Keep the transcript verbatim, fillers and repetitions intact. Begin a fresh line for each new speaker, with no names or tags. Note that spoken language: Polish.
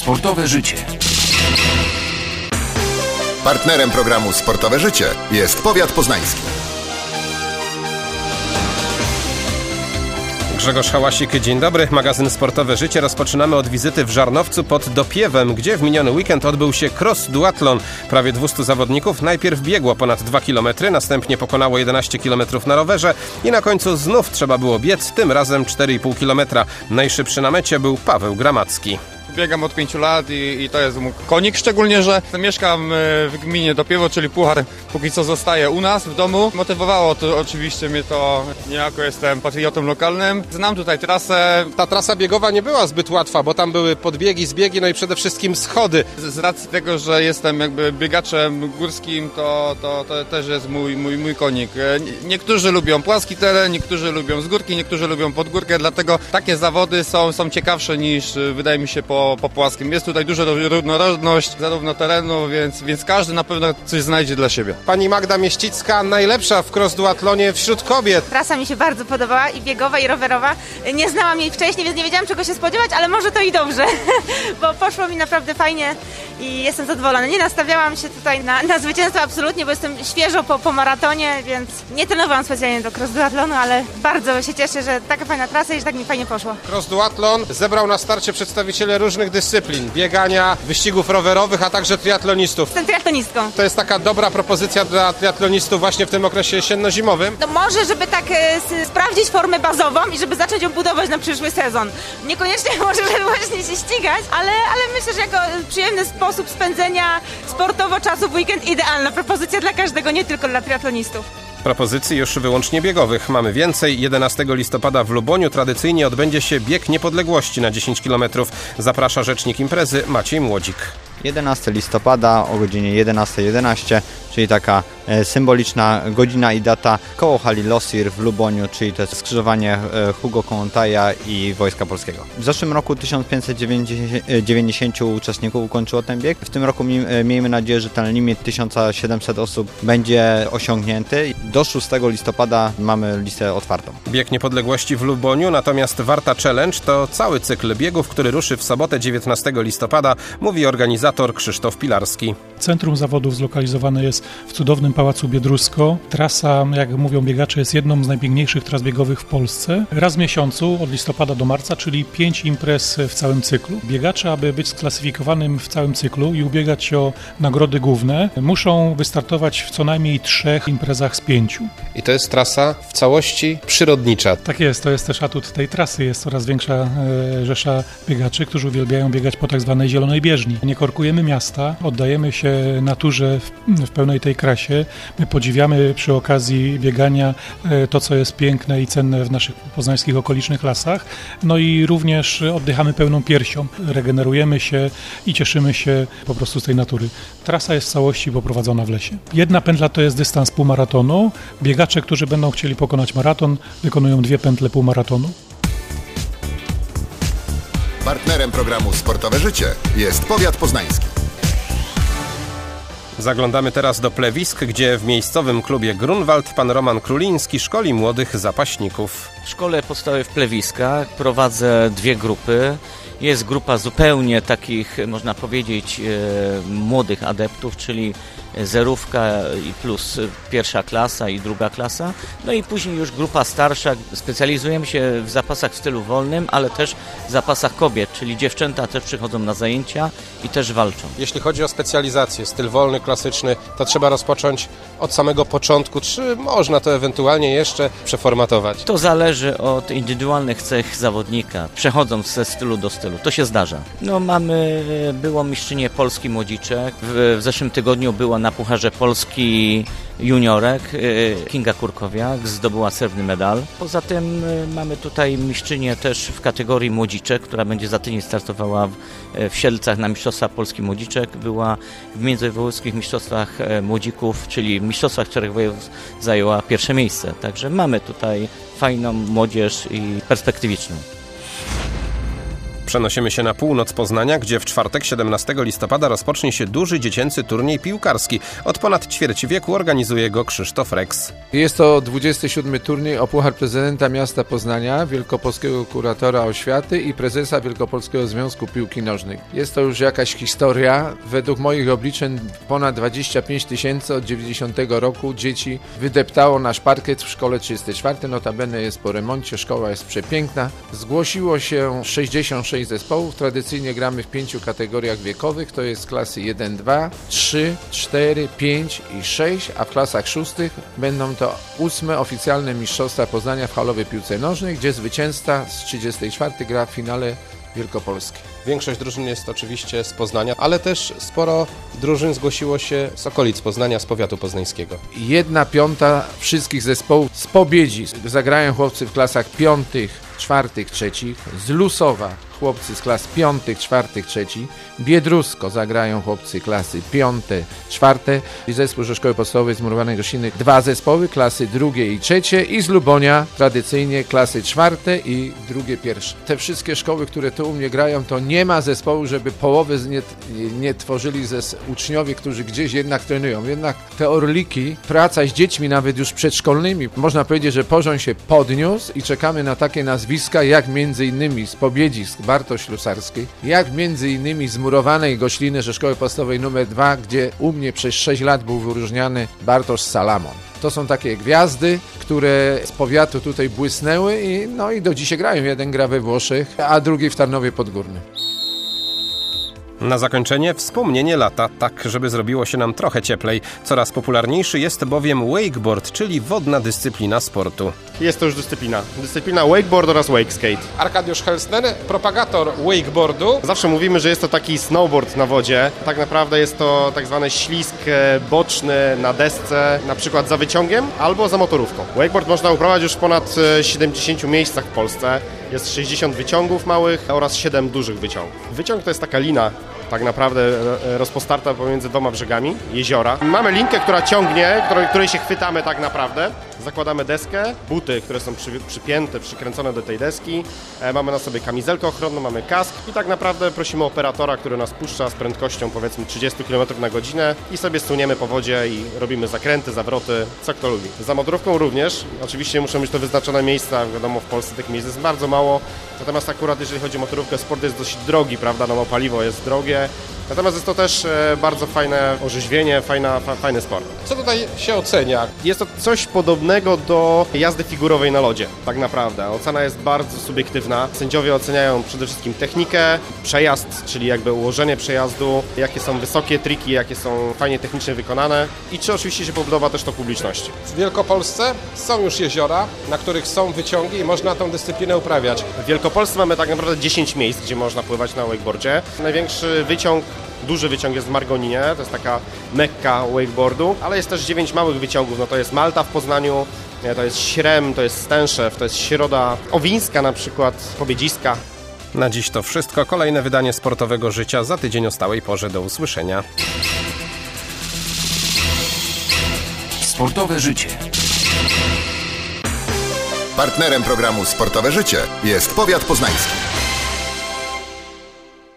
Sportowe życie.
Partnerem programu Sportowe życie jest Powiat Poznański.
Grzegorz Hałasik, dzień dobry. Magazyn Sportowe Życie. Rozpoczynamy od wizyty w Żarnowcu pod Dopiewem, gdzie w miniony weekend odbył się cross duatlon. Prawie dwieście zawodników najpierw biegło ponad dwa kilometry, następnie pokonało jedenaście kilometrów na rowerze i na końcu znów trzeba było biec, tym razem cztery i pół kilometra. Najszybszy na mecie był Paweł Gramacki.
Biegam od pięciu lat i, i to jest mój konik, szczególnie, że mieszkam w gminie Dopiewo, czyli Puchar póki co zostaje u nas w domu. Motywowało to oczywiście mnie to, niejako jestem patriotą lokalnym. Znam tutaj trasę.
Ta trasa biegowa nie była zbyt łatwa, bo tam były podbiegi, zbiegi, no i przede wszystkim schody.
Z, z racji tego, że jestem jakby biegaczem górskim, to, to, to też jest mój, mój, mój konik. Niektórzy lubią płaski teren, niektórzy lubią z górki, niektórzy lubią pod górkę, dlatego takie zawody są, są ciekawsze niż wydaje mi się po Po, po płaskim. Jest tutaj duża różnorodność zarówno terenu, więc, więc każdy na pewno coś znajdzie dla siebie.
Pani Magda Mieścicka, najlepsza w cross-duatlonie wśród kobiet.
Trasa mi się bardzo podobała, i biegowa, i rowerowa. Nie znałam jej wcześniej, więc nie wiedziałam, czego się spodziewać, ale może to i dobrze, bo poszło mi naprawdę fajnie i jestem zadowolona. Nie nastawiałam się tutaj na, na zwycięstwo absolutnie, bo jestem świeżo po, po maratonie, więc nie trenowałam specjalnie do cross-duatlonu, ale bardzo się cieszę, że taka fajna trasa i że tak mi fajnie poszło.
Cross-duatlon zebrał na starcie przedstawiciele różnych dyscyplin, biegania, wyścigów rowerowych, a także triatlonistów.
Jestem triatlonistką.
To jest taka dobra propozycja dla triatlonistów właśnie w tym okresie jesienno-zimowym.
No może, żeby tak e, s- sprawdzić formę bazową i żeby zacząć ją budować na przyszły sezon. Niekoniecznie może, żeby właśnie się ścigać, ale, ale myślę, że jako przyjemny sposób spędzenia sportowo czasu w weekend idealna propozycja dla każdego, nie tylko dla triatlonistów.
Propozycji już wyłącznie biegowych mamy więcej. jedenastego listopada w Luboniu tradycyjnie odbędzie się bieg niepodległości na dziesięć kilometrów. Zaprasza rzecznik imprezy Maciej Młodzik.
jedenastego listopada o godzinie jedenasta jedenaście, czyli taka e, symboliczna godzina i data koło hali Losir w Luboniu, czyli to jest skrzyżowanie e, Hugo Kołłątaja i Wojska Polskiego. W zeszłym roku tysiąc pięćset dziewięćdziesięciu uczestników ukończyło ten bieg. W tym roku mi, e, miejmy nadzieję, że ten limit tysiąc siedemset osób będzie osiągnięty. Do szóstego listopada mamy listę otwartą.
Bieg niepodległości w Luboniu, natomiast Warta Challenge to cały cykl biegów, który ruszy w sobotę dziewiętnastego listopada, mówi organizator Krzysztof Pilarski.
Centrum zawodów zlokalizowane jest w cudownym Pałacu Biedrusko. Trasa, jak mówią biegacze, jest jedną z najpiękniejszych tras biegowych w Polsce. Raz w miesiącu, od listopada do marca, czyli pięć imprez w całym cyklu. Biegacze, aby być sklasyfikowanym w całym cyklu i ubiegać się o nagrody główne, muszą wystartować w co najmniej trzech imprezach z pięciu.
I to jest trasa w całości przyrodnicza.
Tak jest, to jest też atut tej trasy. Jest coraz większa e, rzesza biegaczy, którzy uwielbiają biegać po tak zwanej zielonej bieżni. Nie korkujemy miasta, oddajemy się naturze w, w pełnej tej krasie. My podziwiamy przy okazji biegania e, to, co jest piękne i cenne w naszych poznańskich okolicznych lasach. No i również oddychamy pełną piersią. Regenerujemy się i cieszymy się po prostu z tej natury. Trasa jest w całości poprowadzona w lesie. Jedna pętla to jest dystans półmaratonu. Biegacze, którzy będą chcieli pokonać maraton, wykonują dwie pętle półmaratonu.
Partnerem programu Sportowe Życie jest Powiat Poznański.
Zaglądamy teraz do Plewisk, gdzie w miejscowym klubie Grunwald pan Roman Kruliński szkoli młodych zapaśników.
W szkole podstawowej w Plewiskach prowadzę dwie grupy. Jest grupa zupełnie takich, można powiedzieć, e, młodych adeptów, czyli zerówka i plus pierwsza klasa i druga klasa. No i później już grupa starsza. Specjalizujemy się w zapasach w stylu wolnym, ale też w zapasach kobiet, czyli dziewczęta też przychodzą na zajęcia i też walczą.
Jeśli chodzi o specjalizację, styl wolny, klasyczny, to trzeba rozpocząć od samego początku, czy można to ewentualnie jeszcze przeformatować?
To zależy od indywidualnych cech zawodnika. Przechodzą ze stylu do stylu. To się zdarza. No mamy, było mistrzynię Polski młodziczek. W, w zeszłym tygodniu była na Pucharze Polski juniorek Kinga Kurkowiak, zdobyła srebrny medal. Poza tym mamy tutaj mistrzynię też w kategorii młodziczek, która będzie za tydzień startowała w, w Siedlcach na Mistrzostwach Polski Młodziczek. Była w międzywojennych mistrzostwach młodzików, czyli w mistrzostwach czterech województw zajęła pierwsze miejsce. Także mamy tutaj fajną młodzież i perspektywiczną.
Przenosimy się na północ Poznania, gdzie w czwartek siedemnastego listopada rozpocznie się duży dziecięcy turniej piłkarski. Od ponad ćwierci wieku organizuje go Krzysztof Rex.
Jest to dwudziesty siódmy turniej o Puchar Prezydenta Miasta Poznania, wielkopolskiego kuratora oświaty i prezesa Wielkopolskiego Związku Piłki Nożnej. Jest to już jakaś historia. Według moich obliczeń ponad dwadzieścia pięć tysięcy od dziewięćdziesiątego roku dzieci wydeptało nasz parkiet w szkole trzydziestej czwartej. Notabene jest po remoncie, szkoła jest przepiękna. Zgłosiło się sześćdziesiąt sześć zespołów. Tradycyjnie gramy w pięciu kategoriach wiekowych. To jest klasy jeden, dwa, trzy, cztery, pięć i sześć, a w klasach szóstych będą to ósme oficjalne mistrzostwa Poznania w halowej piłce nożnej, gdzie zwycięzca z trzydziestej czwartej gra w finale Wielkopolskiej.
Większość drużyn jest oczywiście z Poznania, ale też sporo drużyn zgłosiło się z okolic Poznania, z powiatu poznańskiego.
Jedna piąta wszystkich zespołów z Pobiedzi zagrają chłopcy w klasach piątych, czwartych, trzecich, z Lusowa chłopcy z klas piątych, czwartych, trzecich, Biedrusko zagrają chłopcy klasy piąte, czwarte i zespół ze Szkoły Podstawowej z Murowanej Gościny dwa zespoły, klasy drugie i trzecie i z Lubonia tradycyjnie klasy czwarte i drugie, pierwsze. Te wszystkie szkoły, które tu u mnie grają, to nie ma zespołu, żeby połowy nie, nie tworzyli ze uczniowie, którzy gdzieś jednak trenują. Jednak te orliki, praca z dziećmi nawet już przedszkolnymi, można powiedzieć, że poziom się podniósł i czekamy na takie nazwiska jak między innymi z Pobiedzi, z Bartosz Ślusarskiej, jak między innymi z Murowanej Gośliny ze Szkoły Podstawowej numer dwa, gdzie u mnie przez sześć lat był wyróżniany Bartosz Salamon. To są takie gwiazdy, które z powiatu tutaj błysnęły i, no i do dzisiaj grają. Jeden gra we Włoszech, a drugi w Tarnowie Podgórnym.
Na zakończenie wspomnienie lata, tak żeby zrobiło się nam trochę cieplej. Coraz popularniejszy jest bowiem wakeboard, czyli wodna dyscyplina sportu.
Jest to już dyscyplina. Dyscyplina wakeboard oraz wake skate.
Arkadiusz Helsner, propagator wakeboardu.
Zawsze mówimy, że jest to taki snowboard na wodzie. Tak naprawdę jest to tak zwany ślizg boczny na desce, na przykład za wyciągiem albo za motorówką. Wakeboard można uprawiać już w ponad siedemdziesięciu miejscach w Polsce. Jest sześćdziesiąt wyciągów małych oraz siedem dużych wyciągów. Wyciąg to jest taka lina tak naprawdę rozpostarta pomiędzy dwoma brzegami jeziora. Mamy linkę, która ciągnie, której się chwytamy tak naprawdę. Zakładamy deskę, buty, które są przy, przypięte, przykręcone do tej deski. E, mamy na sobie kamizelkę ochronną, mamy kask i tak naprawdę prosimy operatora, który nas puszcza z prędkością powiedzmy trzydzieści kilometrów na godzinę i sobie stuniemy po wodzie i robimy zakręty, zawroty, co kto lubi. Za motorówką również, oczywiście muszą być to wyznaczone miejsca, wiadomo w Polsce tych miejsc jest bardzo mało, natomiast akurat jeżeli chodzi o motorówkę, sport jest dość drogi, prawda, no bo paliwo jest drogie. Natomiast jest to też bardzo fajne orzeźwienie, fajna, fa, fajny sport.
Co tutaj się ocenia?
Jest to coś podobnego do jazdy figurowej na lodzie, tak naprawdę. Ocena jest bardzo subiektywna. Sędziowie oceniają przede wszystkim technikę, przejazd, czyli jakby ułożenie przejazdu, jakie są wysokie triki, jakie są fajnie technicznie wykonane i czy oczywiście się podoba też to publiczności.
W Wielkopolsce są już jeziora, na których są wyciągi i można tą dyscyplinę uprawiać.
W Wielkopolsce mamy tak naprawdę dziesięć miejsc, gdzie można pływać na wakeboardzie. Największy wyciąg, duży wyciąg jest w Margoninie, to jest taka mekka wakeboardu, ale jest też dziewięć małych wyciągów, no to jest Malta w Poznaniu, to jest Śrem, to jest Stęszew, to jest Środa Owińska na przykład, Pobiedziska.
Na dziś to wszystko. Kolejne wydanie Sportowego Życia za tydzień o stałej porze. Do usłyszenia.
Sportowe Życie.
Partnerem programu Sportowe Życie jest powiat poznański.